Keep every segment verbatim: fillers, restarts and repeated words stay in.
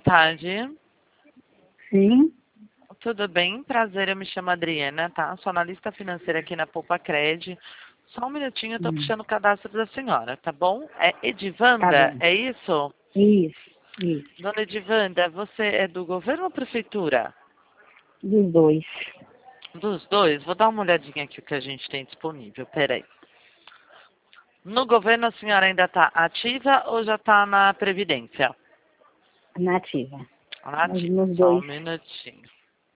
tarde. Sim. Tudo bem? Prazer, eu me chamo Adriana, tá? Sou analista financeira aqui na Poupa-Cred. Só um minutinho, eu tô Hum. puxando o cadastro da senhora, tá bom? É Tá Edivanda, bom. é isso? Isso, isso. Dona Edivanda, você é do governo ou prefeitura? Dos dois. Dos dois? Vou dar uma olhadinha aqui o que a gente tem disponível, peraí. No governo a senhora ainda está ativa ou já está na Previdência? Nativa. Mas Ativa, nos só um dois. minutinho.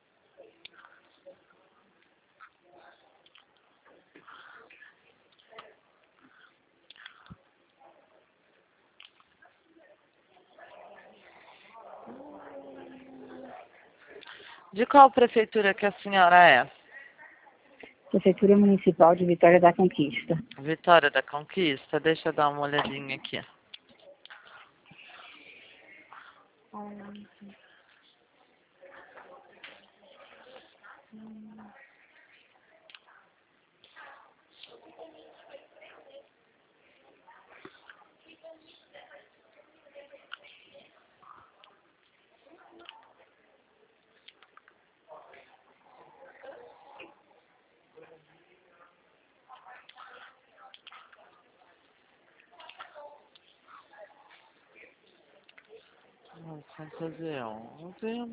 De qual prefeitura que a senhora é? Prefeitura Municipal de Vitória da Conquista. Vitória da Conquista? Deixa eu dar uma olhadinha aqui. Vamos fazer onze.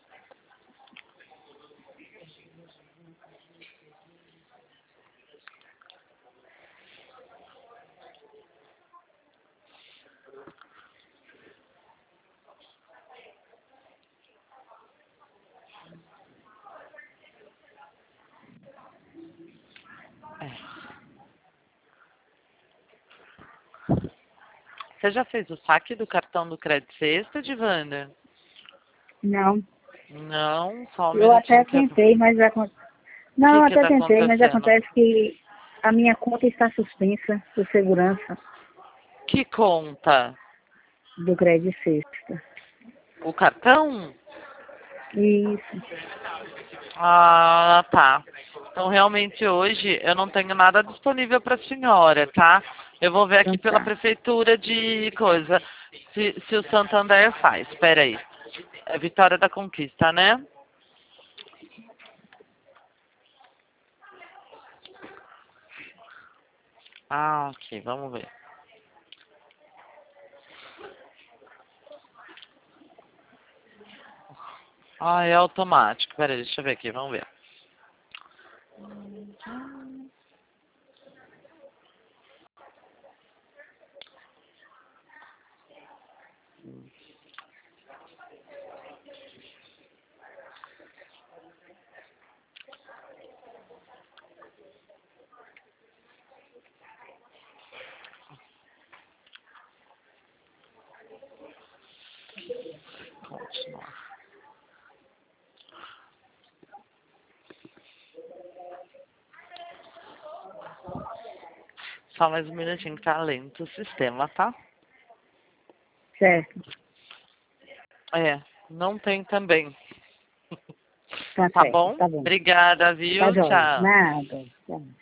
É. Você já fez o saque do cartão do Crédito Sexta, Edivanda? Não. Não, só um Eu até minutinho que eu... tentei, mas acontece. O Não, que eu que até tá tentei, mas acontecendo? acontece que a minha conta está suspensa por segurança Que conta? do Crédito Sexta. O cartão? Isso. Ah, tá. Então, realmente, hoje eu não tenho nada disponível para a senhora, tá? Eu vou ver Então aqui pela tá. prefeitura de coisa, se, se o Santander faz. Espera aí. É Vitória da Conquista, né? Ah, ok. Vamos ver. Ah, é automático. Pera aí, deixa eu ver aqui. Vamos ver. Continuar. Só mais um minutinho que tá lento o sistema, tá? Certo. É, não tem também. Tá Tá certo. bom? Tá bom. Obrigada, Tá viu? jóia. Tchau. Nada. Tá.